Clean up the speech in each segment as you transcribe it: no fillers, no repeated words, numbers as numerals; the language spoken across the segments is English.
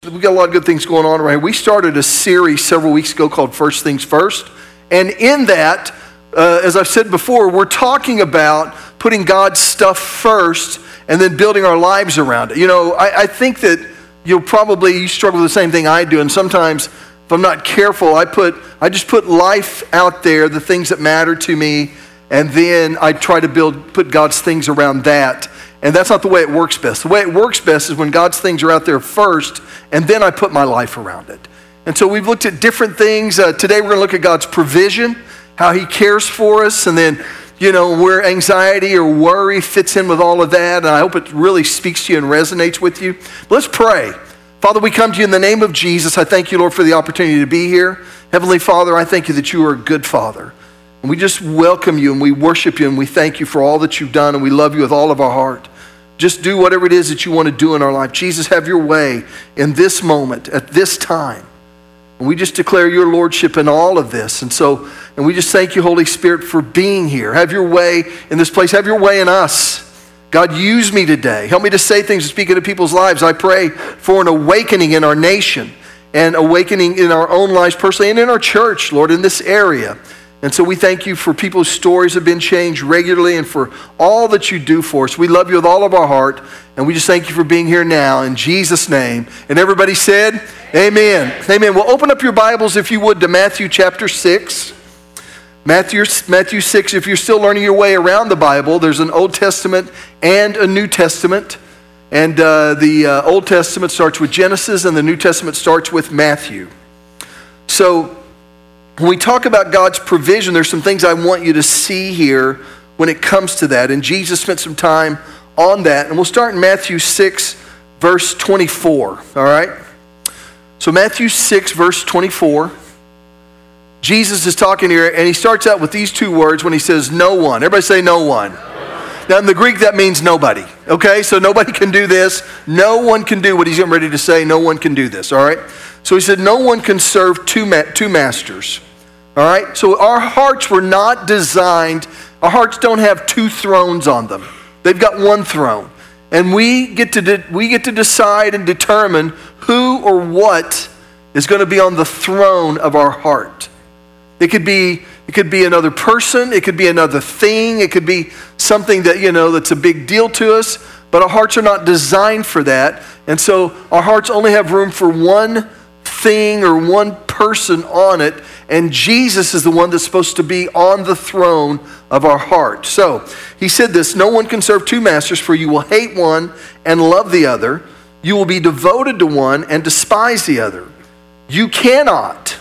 we got a lot of good things going on right here. We started a series several weeks ago called First Things First. And in that, as I've said before, we're talking about putting God's stuff first and then building our lives around it. You know, I think that you struggle with the same thing I do. And sometimes, if I'm not careful, I just put life out there, the things that matter to me, and then I try to put God's things around that. And that's not the way it works best. The way it works best is when God's things are out there first, and then I put my life around it. And so we've looked at different things. Today we're going to look at God's provision, how he cares for us, and then, you know, where anxiety or worry fits in with all of that. And I hope it really speaks to you and resonates with you. But let's pray. Father, we come to you in the name of Jesus. I thank you, Lord, for the opportunity to be here. Heavenly Father, I thank you that you are a good Father. And we just welcome you and we worship you and we thank you for all that you've done and we love you with all of our heart. Just do whatever it is that you want to do in our life. Jesus, have your way in this moment, at this time. And we just declare your lordship in all of this. And we just thank you, Holy Spirit, for being here. Have your way in this place. Have your way in us. God, use me today. Help me to say things and speak into people's lives. I pray for an awakening in our nation and awakening in our own lives personally and in our church, Lord, in this area. And so we thank you for people's stories have been changed regularly and for all that you do for us. We love you with all of our heart, and we just thank you for being here now in Jesus' name. And everybody said, amen. Amen. Well, open up your Bibles, if you would, to Matthew chapter 6. Matthew 6, if you're still learning your way around the Bible, there's an Old Testament and a New Testament. And the Old Testament starts with Genesis, and the New Testament starts with Matthew. So when we talk about God's provision, there's some things I want you to see here when it comes to that. And Jesus spent some time on that. And we'll start in Matthew 6, verse 24. All right? So Matthew 6, verse 24. Jesus is talking here, and he starts out with these two words when he says, no one. Everybody say no one. Now, in the Greek, that means nobody. Okay? So nobody can do this. No one can do what he's getting ready to say. No one can do this. All right? So he said, no one can serve two masters. All right? So our hearts were not designed, our hearts don't have two thrones on them. They've got one throne. And we get to decide and determine who or what is going to be on the throne of our heart. It could be another person, it could be another thing, it could be something that, you know, that's a big deal to us, but our hearts are not designed for that. And so our hearts only have room for one thing or one person on it, and Jesus is the one that's supposed to be on the throne of our heart. So he said this, no one can serve two masters, for you will hate one and love the other. You will be devoted to one and despise the other. You cannot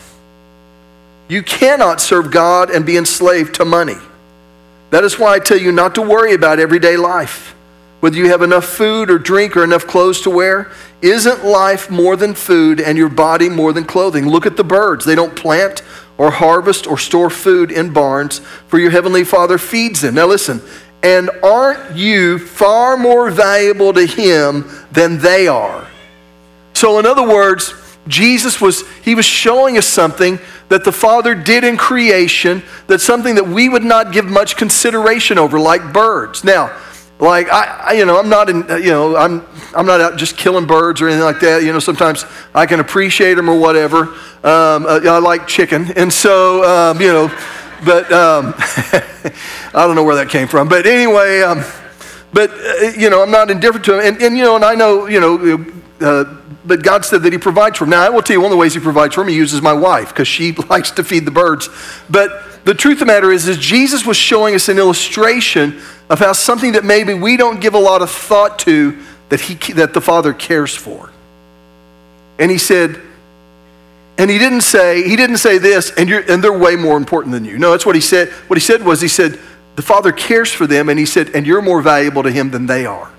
serve God and be enslaved to money. That is why I tell you not to worry about everyday life. Whether you have enough food or drink or enough clothes to wear, isn't life more than food and your body more than clothing? Look at the birds. They don't plant or harvest or store food in barns, for your heavenly Father feeds them. Now listen, and aren't you far more valuable to him than they are? So in other words, Jesus was showing us something that the Father did in creation, that's something that we would not give much consideration over, like birds. Now, like I'm not out just killing birds or anything like that. You know, sometimes I can appreciate them or whatever. I like chicken, and so but I don't know where that came from. But anyway, I'm not indifferent to them, and I know but God said that he provides for them. Now, I will tell you one of the ways he provides for me, he uses my wife, because she likes to feed the birds. But the truth of the matter is Jesus was showing us an illustration of how something that maybe we don't give a lot of thought to, that the Father cares for. And he said, and he didn't say this, and they're way more important than you. No, that's what he said. What he said was, the Father cares for them, and he said, and you're more valuable to him than they are.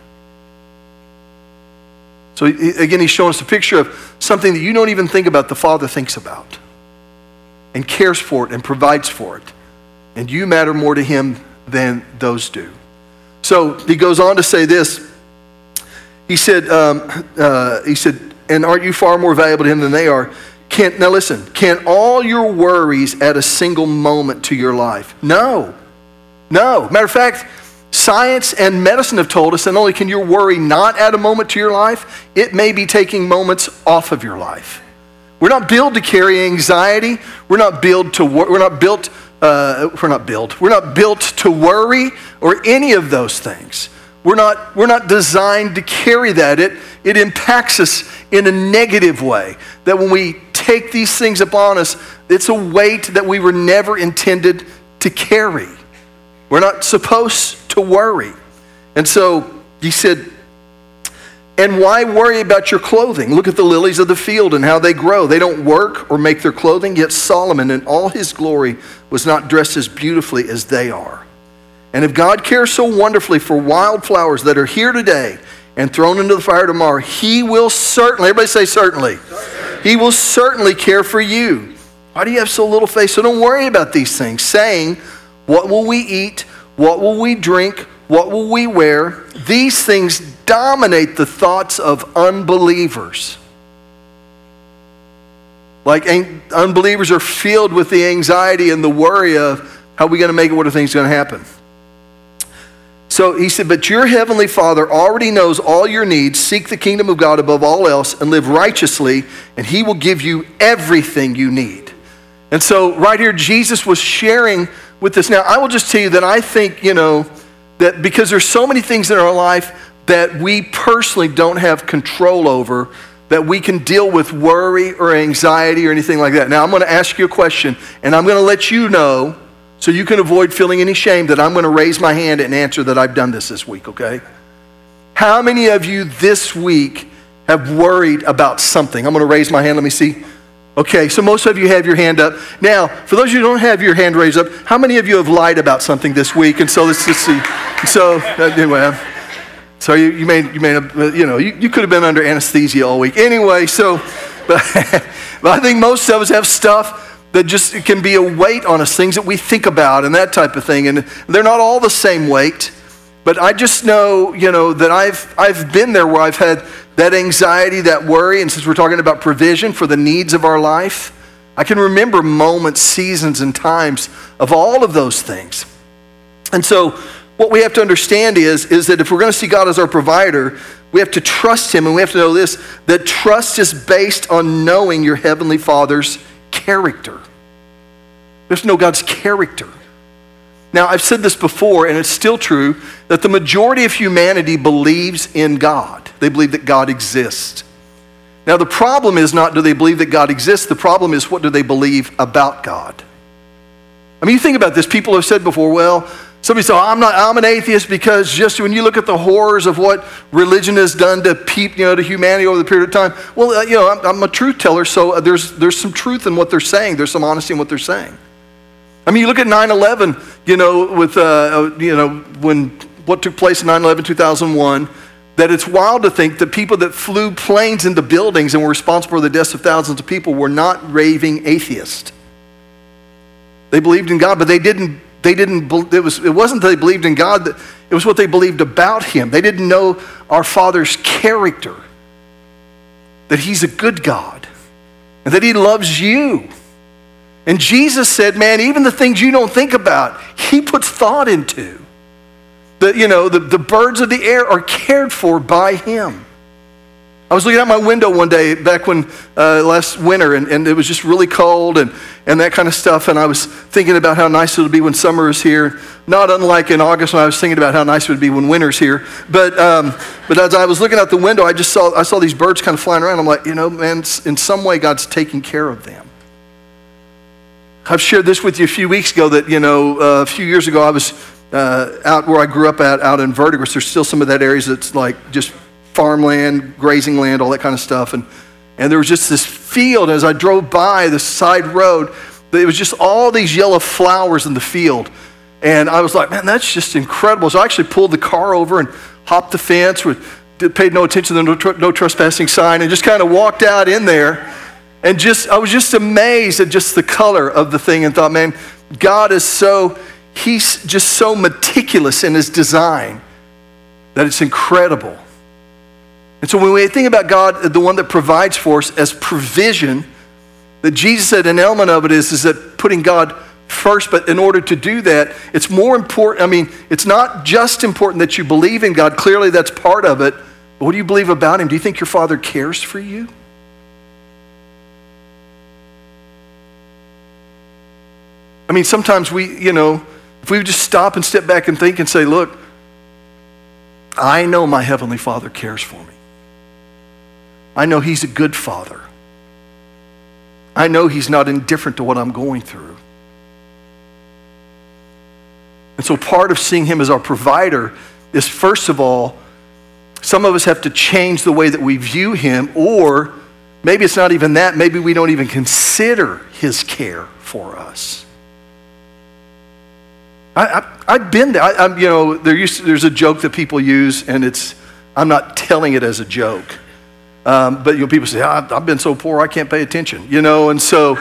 So again, he's showing us a picture of something that you don't even think about, the Father thinks about and cares for it and provides for it. And you matter more to him than those do. So he goes on to say this. He said, and aren't you far more valuable to him than they are? Now listen, can all your worries add a single moment to your life? No. Matter of fact, Science and medicine have told us that not only can your worry not add a moment to your life, it may be taking moments off of your life. We're not built to carry anxiety. We're not built to worry or any of those things. We're not designed to carry that. It impacts us in a negative way. That when we take these things upon us, it's a weight that we were never intended to carry. We're not supposed to worry. And so he said, and why worry about your clothing? Look at the lilies of the field and how they grow. They don't work or make their clothing, yet Solomon in all his glory was not dressed as beautifully as they are. And if God cares so wonderfully for wildflowers that are here today and thrown into the fire tomorrow, he will certainly, everybody say certainly. He will certainly care for you. Why do you have so little faith? So don't worry about these things, saying, what will we eat? What will we drink? What will we wear? These things dominate the thoughts of unbelievers. Like unbelievers are filled with the anxiety and the worry of how are we going to make it, what are things going to happen? So he said, but your heavenly Father already knows all your needs. Seek the kingdom of God above all else and live righteously, and he will give you everything you need. And so right here, Jesus was sharing with us. Now, I will just tell you that I think, that because there's so many things in our life that we personally don't have control over, that we can deal with worry or anxiety or anything like that. Now, I'm going to ask you a question, and I'm going to let you know so you can avoid feeling any shame that I'm going to raise my hand and answer that I've done this week, okay? How many of you this week have worried about something? I'm going to raise my hand. Let me see. Okay, so most of you have your hand up. Now, for those of you who don't have your hand raised up, how many of you have lied about something this week? And so let's just see. So anyway, so you may have, you could have been under anesthesia all week. Anyway, so, but I think most of us have stuff that just can be a weight on us, things that we think about and that type of thing. And they're not all the same weight, but I just know, that I've been there where I've had that anxiety, that worry, and since we're talking about provision for the needs of our life, I can remember moments, seasons, and times of all of those things. And so what we have to understand is that if we're going to see God as our provider, we have to trust him, and we have to know this, that trust is based on knowing your heavenly Father's character. We have to know God's character. Now, I've said this before, and it's still true, that the majority of humanity believes in God. They believe that God exists. Now, the problem is not do they believe that God exists, the problem is what do they believe about God. I mean, you think about this, people have said before, well, somebody said, I'm an atheist because just when you look at the horrors of what religion has done to to humanity over the period of time, well, I'm a truth teller, so there's some truth in what they're saying. There's some honesty in what they're saying. I mean, you look at 9/11, when what took place in 9/11, 2001, that it's wild to think that people that flew planes into buildings and were responsible for the deaths of thousands of people were not raving atheists. They believed in God, but it wasn't that they believed in God, it was what they believed about him. They didn't know our Father's character, that he's a good God, and that he loves you. And Jesus said, man, even the things you don't think about, he puts thought into. The birds of the air are cared for by him. I was looking out my window one day back when last winter, and it was just really cold and that kind of stuff, and I was thinking about how nice it would be when summer is here. Not unlike in August when I was thinking about how nice it would be when winter's here. But as I was looking out the window, I saw these birds kind of flying around. I'm like, man, in some way God's taking care of them. I've shared this with you a few weeks ago that, a few years ago I was out where I grew up out in Verdigris. There's still some of that areas that's like just farmland, grazing land, all that kind of stuff. And there was just this field as I drove by the side road, it was just all these yellow flowers in the field. And I was like, man, that's just incredible. So I actually pulled the car over and hopped the fence, paid no attention to the no trespassing sign, and just kind of walked out in there. And I was just amazed at just the color of the thing and thought, man, God is he's just so meticulous in his design that it's incredible. And so when we think about God, the one that provides for us as provision, that Jesus said an element of it is that putting God first, but in order to do that, it's more important. I mean, it's not just important that you believe in God. Clearly, that's part of it. But what do you believe about him? Do you think your Father cares for you? I mean, sometimes if we just stop and step back and think and say, look, I know my Heavenly Father cares for me. I know he's a good Father. I know he's not indifferent to what I'm going through. And so part of seeing him as our provider is, first of all, some of us have to change the way that we view him, or maybe it's not even that. Maybe we don't even consider his care for us. I've been there. There's a joke that people use, and I'm not telling it as a joke. But people say, I've been so poor I can't pay attention, and so,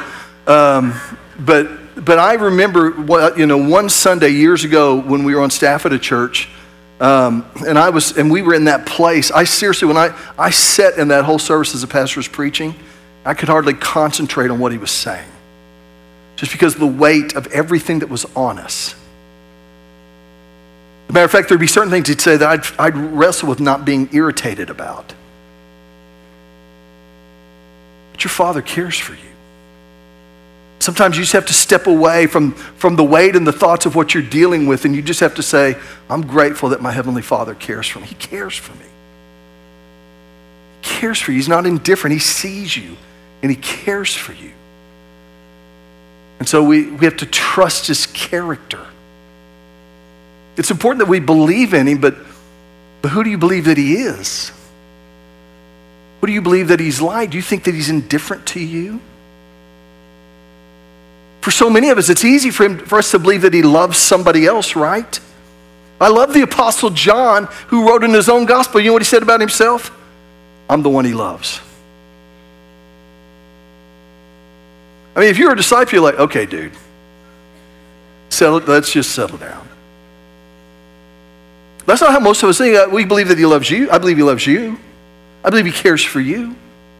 but I remember, one Sunday years ago when we were on staff at a church, and we were in that place. I seriously, when I sat in that whole service as the pastor was preaching, I could hardly concentrate on what he was saying, just because of the weight of everything that was on us. As a matter of fact, there'd be certain things he'd say that I'd wrestle with not being irritated about. But your Father cares for you. Sometimes you just have to step away from the weight and the thoughts of what you're dealing with, and you just have to say, I'm grateful that my Heavenly Father cares for me. He cares for me. He cares for you. He's not indifferent. He sees you, and he cares for you. And so we have to trust his character. It's important that we believe in him, but who do you believe that he is? What do you believe that he's like? Do you think that he's indifferent to you? For so many of us, it's easy for us to believe that he loves somebody else, right? I love the Apostle John, who wrote in his own gospel. You know what he said about himself? I'm the one he loves. I mean, if you're a disciple, you're like, okay, dude, let's just settle down. That's not how most of us think. We believe that he loves you. I believe he loves you. I believe he cares for you.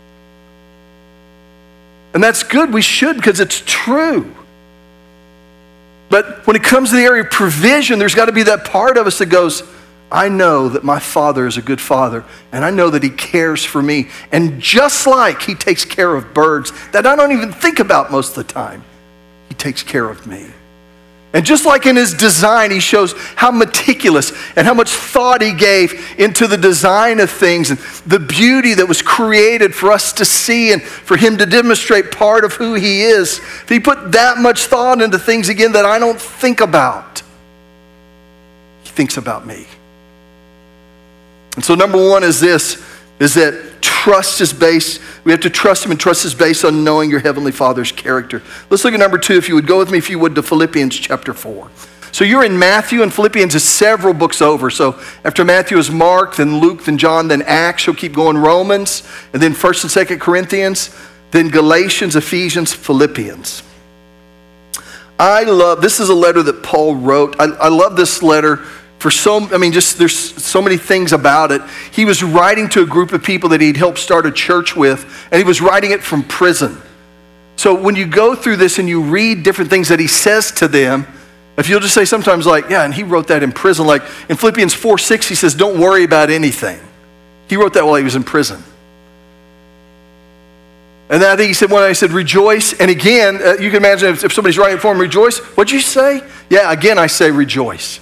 And that's good. We should, because it's true. But when it comes to the area of provision, there's got to be that part of us that goes, I know that my Father is a good Father, and I know that he cares for me. And just like he takes care of birds that I don't even think about most of the time, he takes care of me. And just like in his design, he shows how meticulous and how much thought he gave into the design of things and the beauty that was created for us to see and for him to demonstrate part of who he is. If he put that much thought into things, again, that I don't think about, he thinks about me. And so number one is that trust is based, we have to trust him, and trust is based on knowing your Heavenly Father's character. Let's look at number two, if you would go with me, if you would, to Philippians chapter 4. So you're in Matthew, and Philippians is several books over. So after Matthew is Mark, then Luke, then John, then Acts. You'll keep going, Romans, and then 1st and 2nd Corinthians, then Galatians, Ephesians, Philippians. This is a letter that Paul wrote. I love this letter. There's so many things about it. He was writing to a group of people that he'd helped start a church with, and he was writing it from prison. So when you go through this and you read different things that he says to them, if you'll just say sometimes like, yeah, and he wrote that in prison. Like in Philippians 4:6, he says, don't worry about anything. He wrote that while he was in prison. And then I think he said, when I said rejoice, and again, you can imagine if somebody's writing for him, rejoice, what'd you say? Yeah, again, I say rejoice.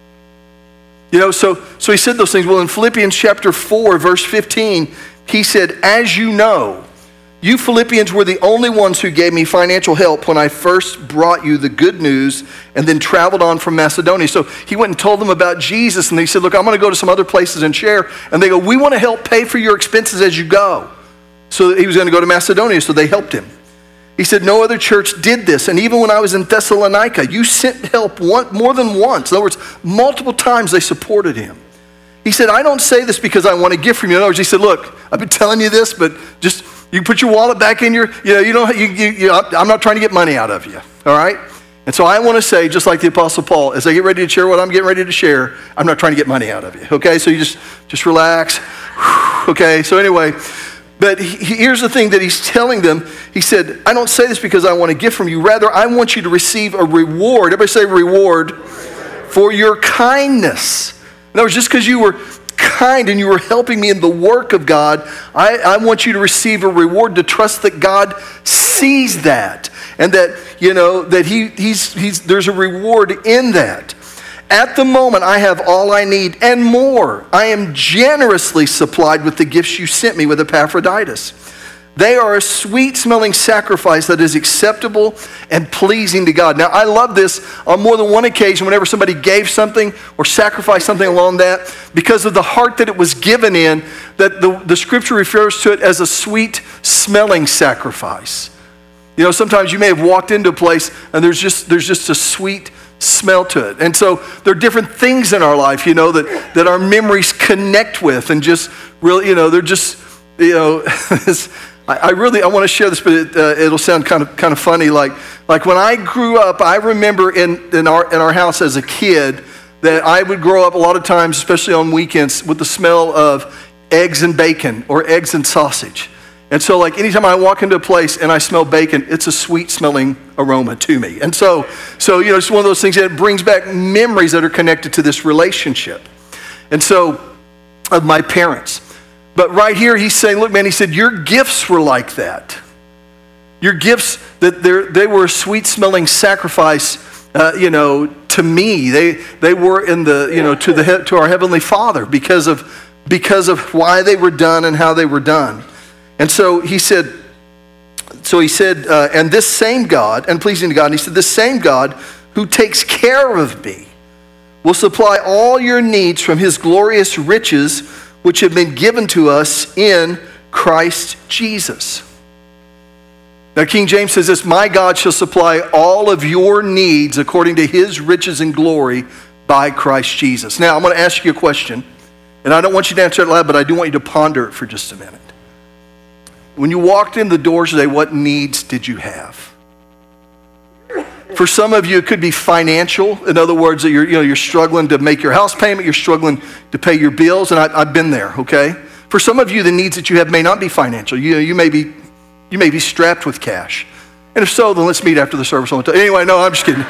So he said those things. Well, in Philippians chapter 4, verse 15, he said, as you know, you Philippians were the only ones who gave me financial help when I first brought you the good news and then traveled on from Macedonia. So he went and told them about Jesus, and they said, look, I'm going to go to some other places and share. And they go, we want to help pay for your expenses as you go. So he was going to go to Macedonia, so they helped him. He said, no other church did this. And even when I was in Thessalonica, you sent help more than once. In other words, multiple times they supported him. He said, I don't say this because I want a gift from you. In other words, he said, look, I've been telling you this, but just, you put your wallet back in your, I'm not trying to get money out of you, all right? And so I want to say, just like the Apostle Paul, as I get ready to share what I'm getting ready to share, I'm not trying to get money out of you, okay? So you just relax, okay? So anyway, But here's the thing that he's telling them. He said, I don't say this because I want a gift from you. Rather, I want you to receive a reward. Everybody say reward for your kindness. In other words, just because you were kind and you were helping me in the work of God, I want you to receive a reward, to trust that God sees that. And that, that there's a reward in that. At the moment, I have all I need and more. I am generously supplied with the gifts you sent me with Epaphroditus. They are a sweet-smelling sacrifice that is acceptable and pleasing to God. Now, I love this on more than one occasion whenever somebody gave something or sacrificed something along that, because of the heart that it was given in, that the scripture refers to it as a sweet-smelling sacrifice. Sometimes you may have walked into a place and there's just a sweet smell to it. And so there are different things in our life, that our memories connect with, and just really, they're just, I want to share this, but it'll sound kind of funny. Like when I grew up, I remember in our house as a kid that I would grow up a lot of times, especially on weekends, with the smell of eggs and bacon or eggs and sausage. And so anytime I walk into a place and I smell bacon, it's a sweet smelling aroma to me. And so it's one of those things that brings back memories that are connected to this relationship. And so of my parents. But right here he's saying, look, man, he said, your gifts were like that. Your gifts, that they were a sweet smelling sacrifice, to me. They were in the, to our Heavenly Father because of why they were done and how they were done. And so he said, and this same God, and pleasing to God, and he said, this same God who takes care of me will supply all your needs from his glorious riches, which have been given to us in Christ Jesus. Now, King James says this, my God shall supply all of your needs according to his riches and glory by Christ Jesus. Now, I'm going to ask you a question, and I don't want you to answer it loud, but I do want you to ponder it for just a minute. When you walked in the doors today, what needs did you have? For some of you, it could be financial. In other words, that you're struggling to make your house payment, you're struggling to pay your bills, and I've been there, okay? For some of you, the needs that you have may not be financial. You may be strapped with cash. And if so, then let's meet after the service. Anyway, no, I'm just kidding.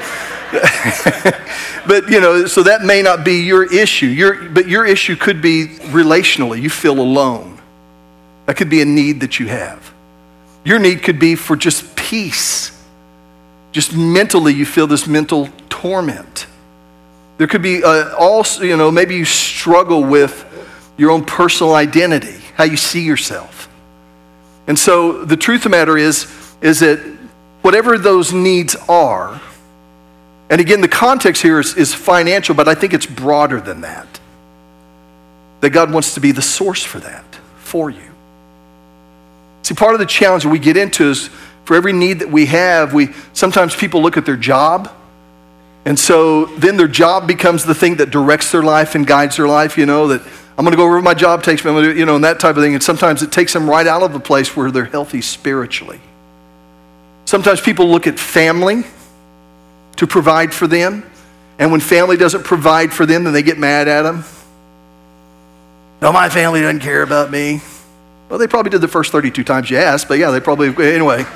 But, so that may not be your issue. But your issue could be relationally. You feel alone. That could be a need that you have. Your need could be for just peace. Just mentally, you feel this mental torment. There could be also, maybe you struggle with your own personal identity, how you see yourself. And so the truth of the matter is that whatever those needs are, and again, the context here is financial, but I think it's broader than that. That God wants to be the source for that, for you. See, part of the challenge that we get into is for every need that we have, sometimes people look at their job, and so then their job becomes the thing that directs their life and guides their life, that I'm going to go where my job takes me, I'm going to, and that type of thing. And sometimes it takes them right out of a place where they're healthy spiritually. Sometimes people look at family to provide for them, and when family doesn't provide for them, then they get mad at them. No, my family doesn't care about me. Well, they probably did the first 32 times you asked, but yeah, they probably, anyway.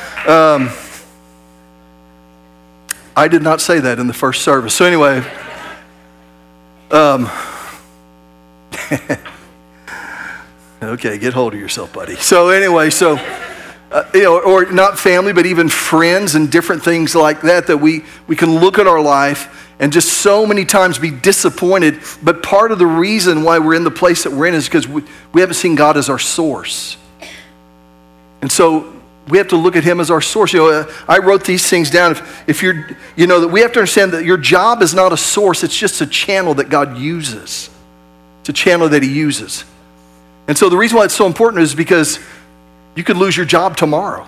I did not say that in the first service. So anyway, okay, get hold of yourself, buddy. So anyway, or not family, but even friends and different things like that we can look at our life and just so many times be disappointed. But part of the reason why we're in the place that we're in is because we haven't seen God as our source. And so we have to look at him as our source. I wrote these things down. If you're, that we have to understand that your job is not a source. It's just a channel that God uses. It's a channel that he uses. And so the reason why it's so important is because you could lose your job tomorrow.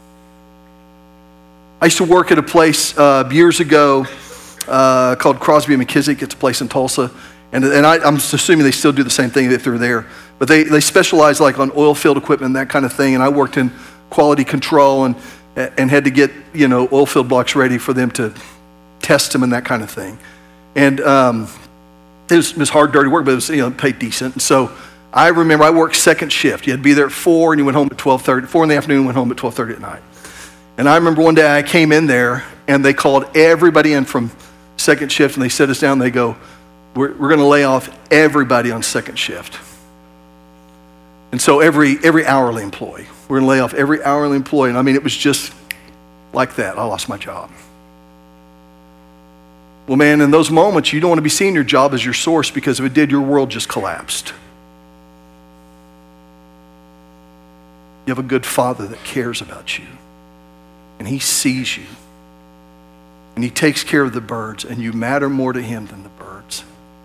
I used to work at a place years ago called Crosby & McKissick. It's a place in Tulsa. And I'm assuming they still do the same thing if they're there. But they specialize on oil field equipment and that kind of thing. And I worked in quality control and had to get, oil field blocks ready for them to test them and that kind of thing. And it was hard, dirty work, but it was, paid decent. And so I remember I worked second shift. You had to be there at 4 and you went home at 12:30, 4 in the afternoon, went home at 12:30 at night. And I remember one day I came in there and they called everybody in from second shift and they set us down and they go, we're going to lay off everybody on second shift. And so every hourly employee, we're going to lay off every hourly employee. And I mean, it was just like that. I lost my job. Well, man, in those moments, you don't want to be seeing your job as your source, because if it did, your world just collapsed. You have a good Father that cares about you, and He sees you, and He takes care of the birds, and you matter more to Him than the birds.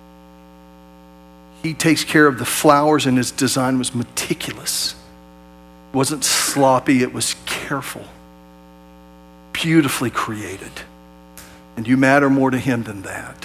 He takes care of the flowers, and His design was meticulous. It wasn't sloppy, it was careful, beautifully created. And you matter more to Him than that.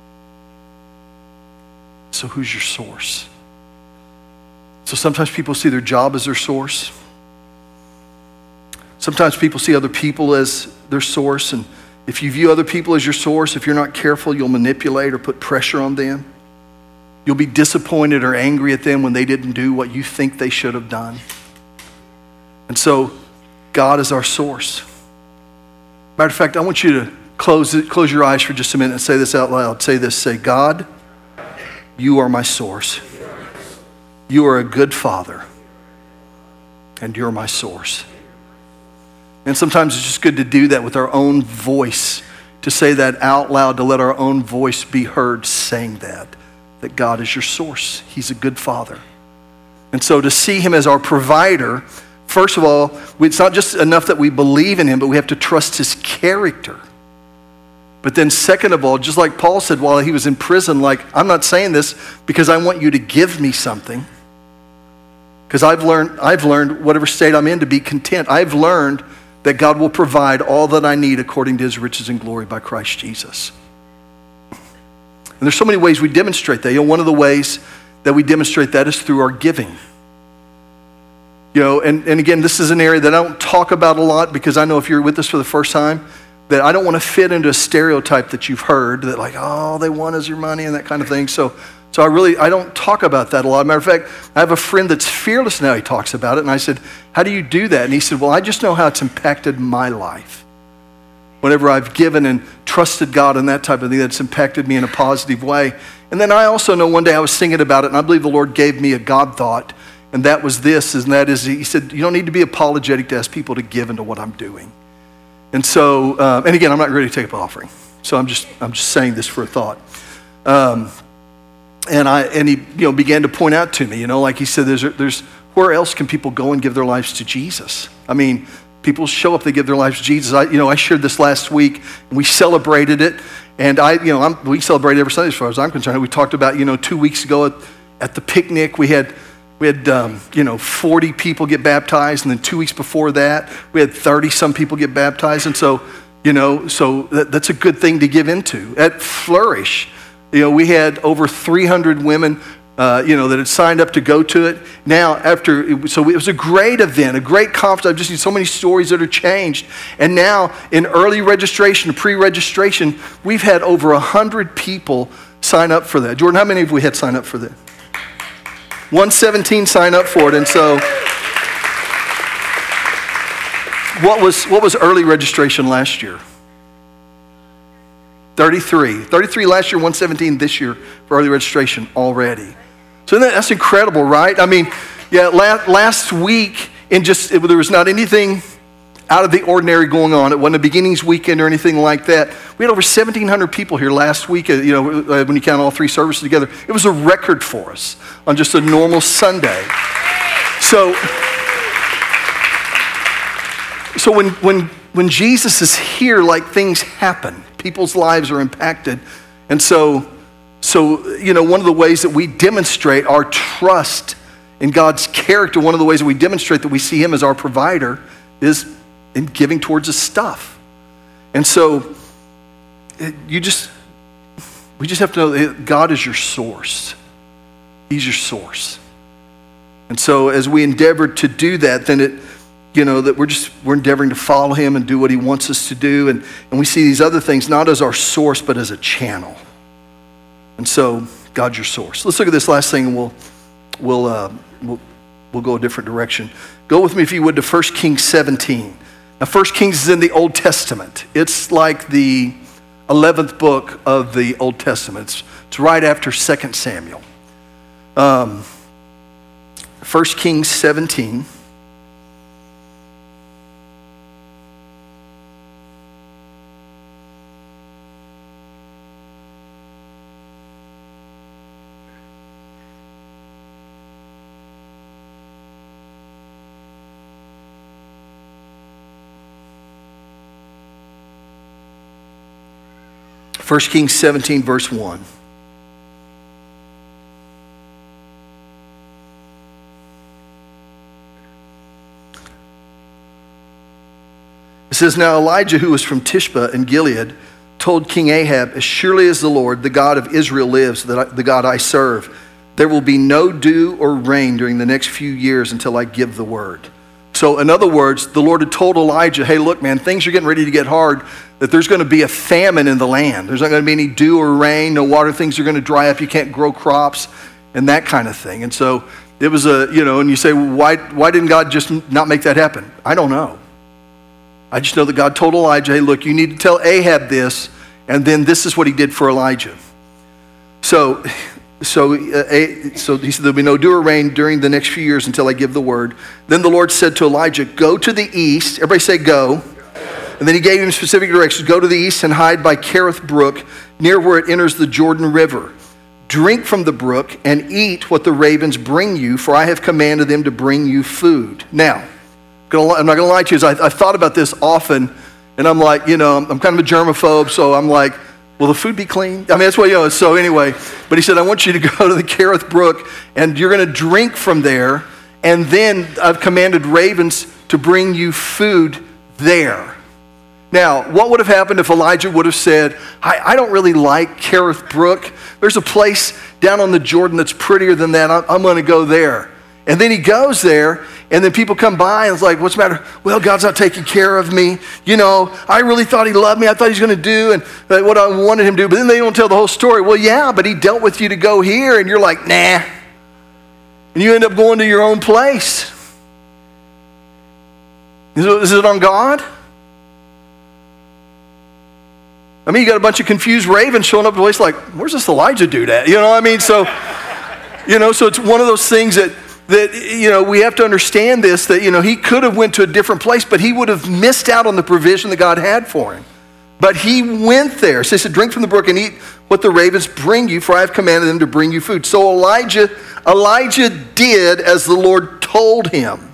So who's your source? So sometimes people see their job as their source. Sometimes people see other people as their source. And if you view other people as your source, if you're not careful, you'll manipulate or put pressure on them. You'll be disappointed or angry at them when they didn't do what you think they should have done. And so God is our source. Matter of fact, I want you to close your eyes for just a minute and say this out loud. Say this, say, God, you are my source. You are a good Father, and you're my source. And sometimes it's just good to do that with our own voice, to say that out loud, to let our own voice be heard saying that God is your source. He's a good Father. And so to see Him as our provider, first of all, it's not just enough that we believe in Him, but we have to trust His character. But then second of all, just like Paul said while he was in prison, like, I'm not saying this because I want you to give me something. Because I've learned whatever state I'm in to be content. I've learned that God will provide all that I need according to His riches and glory by Christ Jesus. And there's so many ways we demonstrate that. One of the ways that we demonstrate that is through our giving. And again, this is an area that I don't talk about a lot, because I know if you're with us for the first time, that I don't want to fit into a stereotype that you've heard, that like, oh, they want is your money and that kind of thing. So I don't talk about that a lot. Matter of fact, I have a friend that's fearless now. He talks about it. And I said, how do you do that? And he said, well, I just know how it's impacted my life. Whenever I've given and trusted God and that type of thing, that's impacted me in a positive way. And then I also know one day I was thinking about it, and I believe the Lord gave me a God thought. And that was this, and that is, He said, you don't need to be apologetic to ask people to give into what I'm doing. And so, and again, I'm not ready to take up an offering. So I'm just saying this for a thought. And he began to point out to me, like he said, there's where else can people go and give their lives to Jesus? I mean, people show up, they give their lives to Jesus. I shared this last week, and we celebrated it. And we celebrate every Sunday as far as I'm concerned. We talked about, 2 weeks ago at the picnic, we had 40 people get baptized, and then 2 weeks before that, we had 30-some people get baptized. And so, that's a good thing to give into. At Flourish, we had over 300 women, that had signed up to go to it. Now, so it was a great event, a great conference. I've just seen so many stories that are changed. And now, in early registration, pre-registration, we've had over 100 people sign up for that. Jordan, how many have we had sign up for that? 117 sign up for it. And so what was early registration last year? 33 last year, 117 this year for early registration already. So that's incredible, right? I mean, yeah, last week, there was not anything out of the ordinary going on. It wasn't a beginnings weekend or anything like that. We had over 1,700 people here last week, when you count all three services together. It was a record for us on just a normal Sunday. So when Jesus is here, like, things happen. People's lives are impacted. And so one of the ways that we demonstrate our trust in God's character, one of the ways that we demonstrate that we see Him as our provider is in giving towards His stuff. And so we just have to know that God is your source. He's your source. And so as we endeavor to do that, then that we're endeavoring to follow Him and do what He wants us to do. And we see these other things not as our source, but as a channel. And so God's your source. Let's look at this last thing, and we'll go a different direction. Go with me, if you would, to 1 Kings 17. Now, 1 Kings is in the Old Testament. It's like the 11th book of the Old Testament. It's right after 2 Samuel. 1 Kings 17. First Kings 17, verse 1. It says, now Elijah, who was from Tishbe in Gilead, told King Ahab, as surely as the Lord, the God of Israel lives, the God I serve, there will be no dew or rain during the next few years until I give the word. So in other words, the Lord had told Elijah, hey, look, man, things are getting ready to get hard, that there's going to be a famine in the land. There's not going to be any dew or rain, no water, things are going to dry up, you can't grow crops, and that kind of thing. And so it was and you say, why didn't God just not make that happen? I don't know. I just know that God told Elijah, hey, look, you need to tell Ahab this, and then this is what he did for Elijah. So he said, there'll be no dew or rain during the next few years until I give the word. Then the Lord said to Elijah, go to the east. Everybody say go. And then he gave him specific directions. Go to the east and hide by Kerith Brook, near where it enters the Jordan River. Drink from the brook and eat what the ravens bring you, for I have commanded them to bring you food. Now, I'm not going to lie to you. I've thought about this often, and I'm like, I'm kind of a germaphobe, so I'm like, will the food be clean? I mean, that's what, so anyway. But he said, I want you to go to the Kerith Brook, and you're going to drink from there, and then I've commanded ravens to bring you food there. Now, what would have happened if Elijah would have said, I don't really like Kerith Brook. There's a place down on the Jordan that's prettier than that. I'm going to go there. And then he goes there, and then people come by, and it's like, what's the matter? Well, God's not taking care of me. I really thought he loved me. I thought he was going to do and what I wanted him to do. But then they don't tell the whole story. Well, yeah, but he dealt with you to go here, and you're like, nah. And you end up going to your own place. Is it on God? I mean, you got a bunch of confused ravens showing up at the place like, where's this Elijah dude at? You know what I mean? So, so it's one of those things that we have to understand this, that, he could have went to a different place, but he would have missed out on the provision that God had for him. But he went there. So he said, drink from the brook and eat what the ravens bring you, for I have commanded them to bring you food. So Elijah did as the Lord told him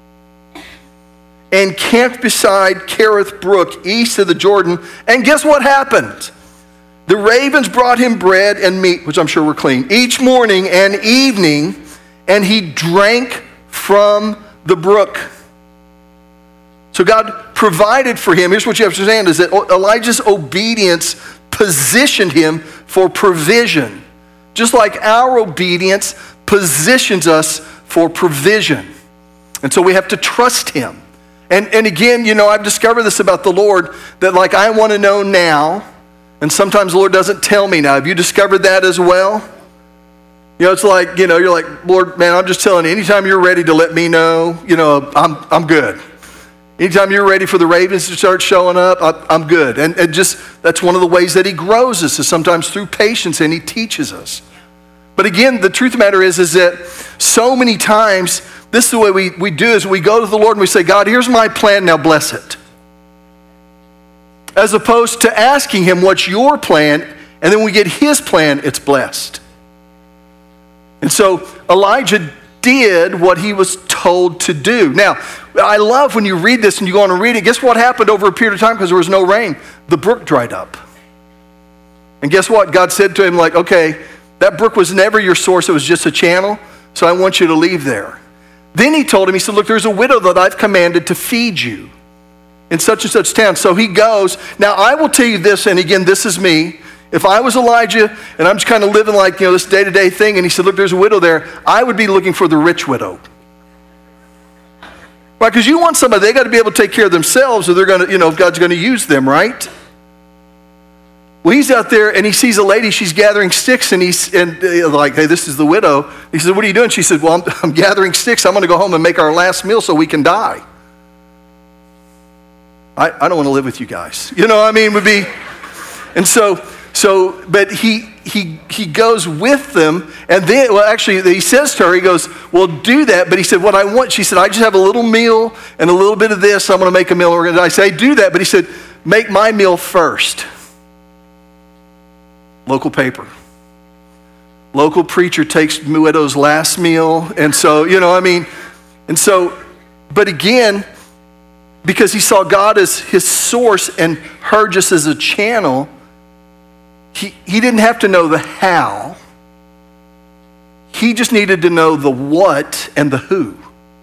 and camped beside Kerith Brook, east of the Jordan. And guess what happened? The ravens brought him bread and meat, which I'm sure were clean, each morning and evening, and he drank from the brook. So God provided for him. Here's what you have to understand, is that Elijah's obedience positioned him for provision. Just like our obedience positions us for provision. And so we have to trust him. And again, I've discovered this about the Lord, that like I want to know now, and sometimes the Lord doesn't tell me now. Have you discovered that as well? It's like, you're like, Lord, man, I'm just telling you, anytime you're ready to let me know, I'm good. Anytime you're ready for the ravens to start showing up, I'm good. And just, that's one of the ways that he grows us, is sometimes through patience, and he teaches us. But again, the truth of the matter is that so many times, this is the way we do, is we go to the Lord and we say, God, here's my plan, now bless it. As opposed to asking him, what's your plan? And then we get his plan, it's blessed. And so Elijah did what he was told to do. Now, I love when you read this and you go on and read it. Guess what happened over a period of time because there was no rain? The brook dried up. And guess what? God said to him, like, okay, that brook was never your source. It was just a channel. So I want you to leave there. Then he told him, he said, look, there's a widow that I've commanded to feed you in such and such town. So he goes. Now, I will tell you this, and again, this is me. If I was Elijah and I'm just kind of living like, this day-to-day thing, and he said, look, there's a widow there, I would be looking for the rich widow. Right? Because you want somebody, they got to be able to take care of themselves, or they're going to, God's going to use them, right? Well, he's out there and he sees a lady, she's gathering sticks, and he's like, hey, this is the widow. He said, what are you doing? She said, well, I'm gathering sticks. I'm going to go home and make our last meal so we can die. I don't want to live with you guys. You know, I mean, would be, and but he goes with them, and then, well, actually, he says to her, he goes, well, do that, but he said, what I want, she said, I just have a little meal and a little bit of this, I'm going to make a meal, and we're going to die. I say, do that, but he said, make my meal first. Local paper. Local preacher takes widow's last meal, and so, you know, I mean, and so, but again, because he saw God as his source and her just as a channel, he didn't have to know the how. He just needed to know the what and the who.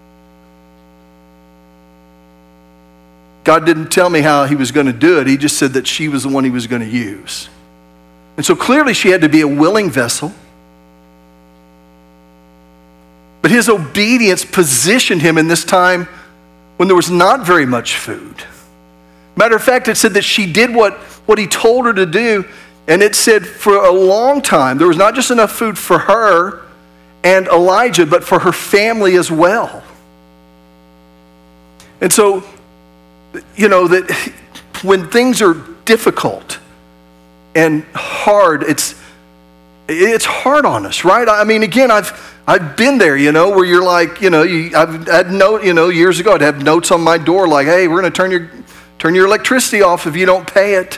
God didn't tell me how he was going to do it. He just said that she was the one he was going to use. And so clearly she had to be a willing vessel. But his obedience positioned him in this time when there was not very much food. Matter of fact, it said that she did what he told her to do. And it said for a long time, there was not just enough food for her and Elijah, but for her family as well. And so, you know, that when things are difficult and hard, it's hard on us, right? I mean, again, I've been there, you know, where you're like, you know, I've had note, you know, years ago, I'd have notes on my door like, hey, we're going to turn your electricity off if you don't pay it.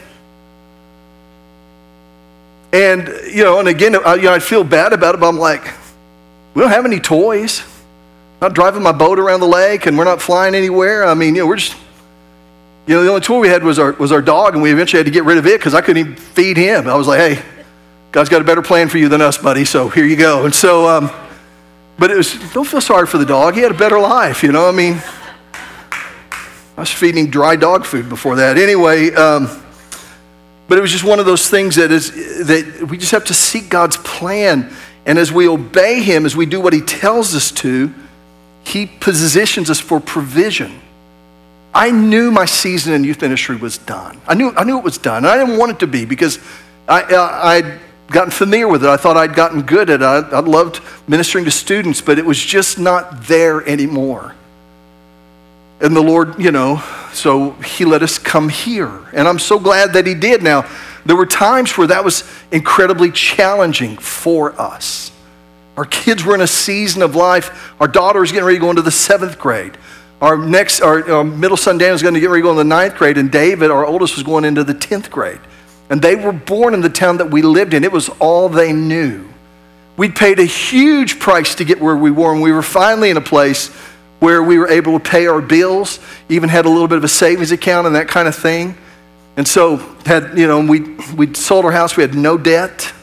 And, you know, and again, I'd feel bad about it, but I'm like, we don't have any toys. I'm not driving my boat around the lake, and we're not flying anywhere. I mean, you know, we're just, you know, the only toy we had was our dog, and we eventually had to get rid of it because I couldn't even feed him. I was like, hey, God's got a better plan for you than us, buddy, so here you go. And so, but it was, don't feel sorry for the dog. He had a better life, you know, I mean, I was feeding him dry dog food before that. Anyway, but it was just one of those things that we just have to seek God's plan. And as we obey him, as we do what he tells us to, he positions us for provision. I knew my season in youth ministry was done. I knew it was done. And I didn't want it to be because I'd gotten familiar with it. I thought I'd gotten good at it. I loved ministering to students, but it was just not there anymore. And the Lord, you know, so he let us come here. And I'm so glad that he did. Now, there were times where that was incredibly challenging for us. Our kids were in a season of life. Our daughter was getting ready to go into the 7th grade. Our middle son, Dan, was going to get ready to go in the 9th grade. And David, our oldest, was going into the 10th grade. And they were born in the town that we lived in. It was all they knew. We'd paid a huge price to get where we were. And we were finally in a place where we were able to pay our bills, even had a little bit of a savings account and that kind of thing. And so had, you know, we sold our house, we had no debt.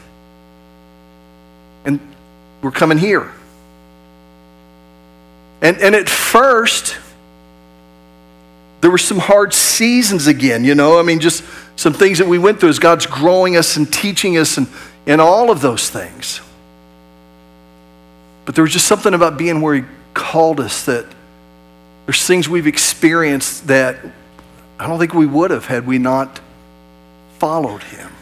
And we're coming here. And at first, there were some hard seasons again, you know. I mean, just some things that we went through as God's growing us and teaching us and all of those things. But there was just something about being where he called us that there's things we've experienced that I don't think we would have had we not followed him.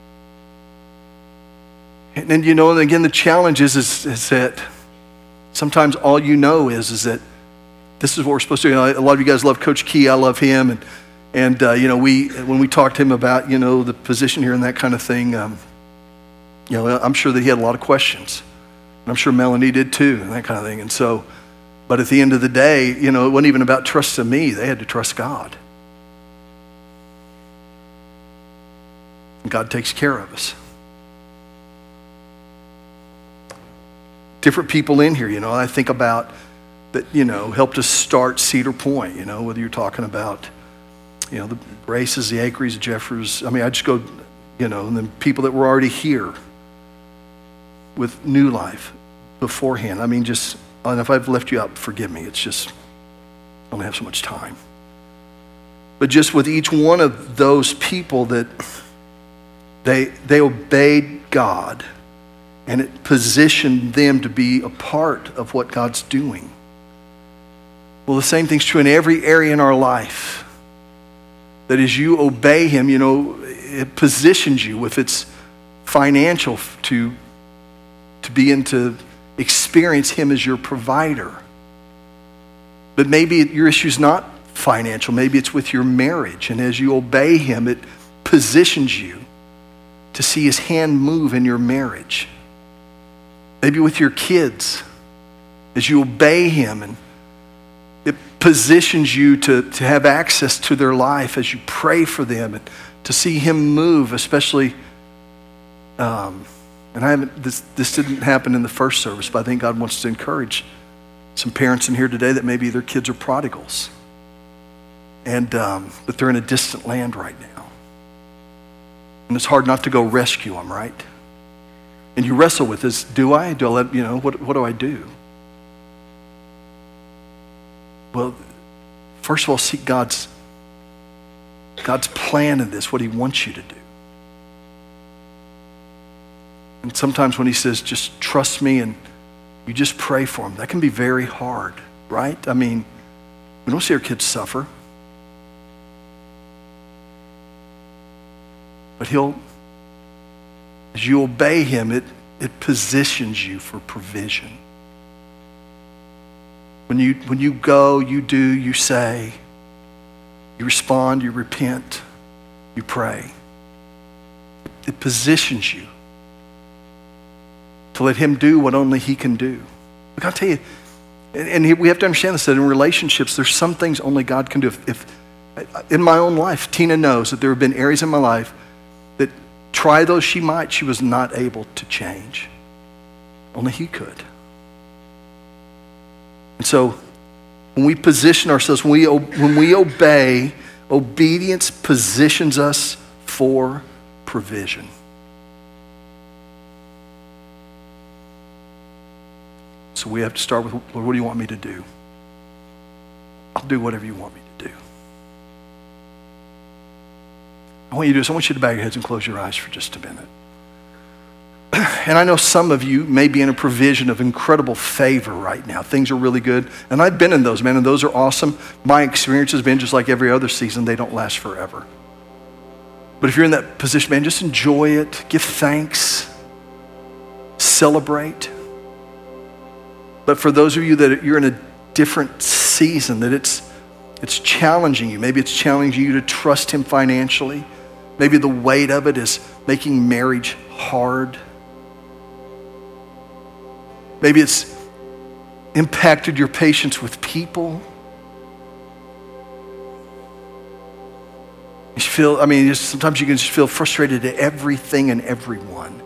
And then, you know, and again, the challenge is that sometimes all you know is that this is what we're supposed to do. You know, a lot of you guys love Coach Key. I love him. And you know, when we talked to him about, you know, the position here and that kind of thing, you know, I'm sure that he had a lot of questions. And I'm sure Melanie did too, and that kind of thing. And so, but at the end of the day, you know, it wasn't even about trusting me. They had to trust God. And God takes care of us. Different people in here, you know, I think about that, you know, helped us start Cedar Point, you know, whether you're talking about, you know, the Braces, the Akeries, the Jeffers. I mean, I just go, you know, and then people that were already here with New Life beforehand. I mean, just, and if I've left you out, forgive me. It's just, I don't have so much time. But just with each one of those people that they obeyed God, and it positioned them to be a part of what God's doing. Well, the same thing's true in every area in our life. that as you obey him, it positions you, if it's financial, to begin to experience him as your provider. But maybe your issue is not financial. Maybe it's with your marriage. And as you obey him, it positions you to see his hand move in your marriage. Maybe with your kids, as you obey him, and it positions you to have access to their life as you pray for them and to see him move, especially, this didn't happen in the first service, but I think God wants to encourage some parents in here today that maybe their kids are prodigals, and but they're in a distant land right now. And it's hard not to go rescue them, right? And you wrestle with this, do I let, what do I do? Well, first of all, seek God's plan in this, what he wants you to do. And sometimes when he says, just trust me, and you just pray for them, that can be very hard, right? I mean, we don't see our kids suffer. But as you obey him, it positions you for provision. When you go, you do, you say, you respond, you repent, you pray. It positions you to let him do what only he can do. Look, I'll tell you, and we have to understand this, that in relationships, there's some things only God can do. If in my own life, Tina knows that there have been areas in my life that, try though she might, she was not able to change. Only he could. And so when we position ourselves, when we obey, obedience positions us for provision. So we have to start with, Lord, what do you want me to do? I'll do whatever you want me to do. I want you to do this. I want you to bow your heads and close your eyes for just a minute. And I know some of you may be in a provision of incredible favor right now. Things are really good. And I've been in those, man, and those are awesome. My experience has been just like every other season. They don't last forever. But if you're in that position, man, just enjoy it. Give thanks. Celebrate. But for those of you that you're in a different season, that it's challenging you. Maybe it's challenging you to trust him financially. Maybe the weight of it is making marriage hard. Maybe it's impacted your patience with people. Sometimes you can just feel frustrated at everything and everyone.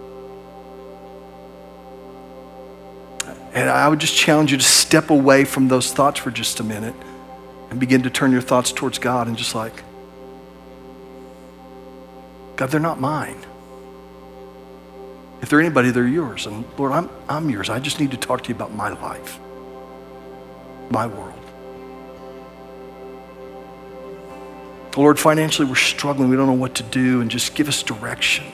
And I would just challenge you to step away from those thoughts for just a minute and begin to turn your thoughts towards God and just like, God, they're not mine. If they're anybody, they're yours. And Lord, I'm yours. I just need to talk to you about my life, my world. Lord, financially we're struggling. We don't know what to do, and just give us direction.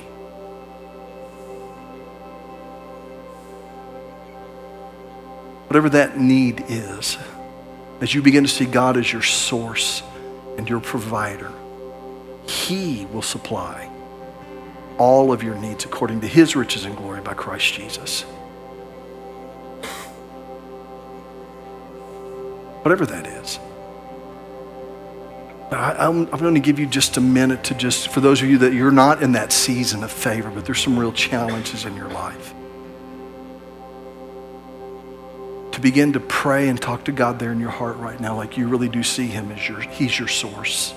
Whatever that need is, as you begin to see God as your source and your provider, he will supply all of your needs according to his riches and glory by Christ Jesus. Whatever that is. I'm going to give you just a minute to just, for those of you that you're not in that season of favor, but there's some real challenges in your life, to begin to pray and talk to God there in your heart right now, like you really do see him as he's your source.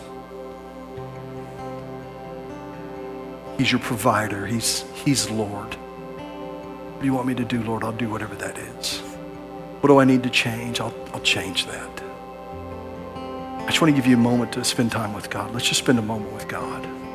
He's your provider. He's Lord. What do you want me to do, Lord? I'll do whatever that is. What do I need to change? I'll change that. I just want to give you a moment to spend time with God. Let's just spend a moment with God.